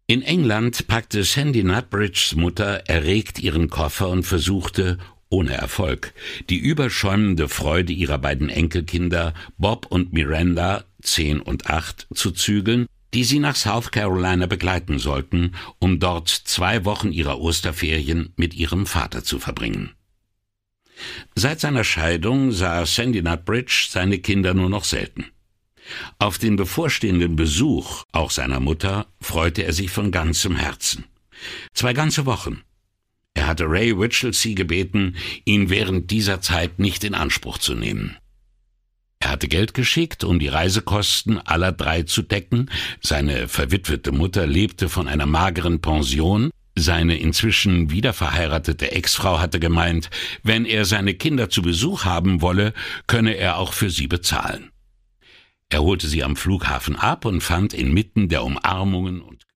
In England packte Sandy Nutbridges Mutter erregt ihren Koffer und versuchte, ohne Erfolg, die überschäumende Freude ihrer beiden Enkelkinder Bob und Miranda, 10 und 8, zu zügeln, die sie nach South Carolina begleiten sollten, um dort 2 Wochen ihrer Osterferien mit ihrem Vater zu verbringen. Seit seiner Scheidung sah Sandy Nutbridge seine Kinder nur noch selten. Auf den bevorstehenden Besuch, auch seiner Mutter, freute er sich von ganzem Herzen. 2 ganze Wochen. Er hatte Ray Winchelsea gebeten, ihn während dieser Zeit nicht in Anspruch zu nehmen. Er hatte Geld geschickt, um die Reisekosten aller 3 zu decken. Seine verwitwete Mutter lebte von einer mageren Pension. Seine inzwischen wiederverheiratete Ex-Frau hatte gemeint, wenn er seine Kinder zu Besuch haben wolle, könne er auch für sie bezahlen. Er holte sie am Flughafen ab und fand inmitten der Umarmungen und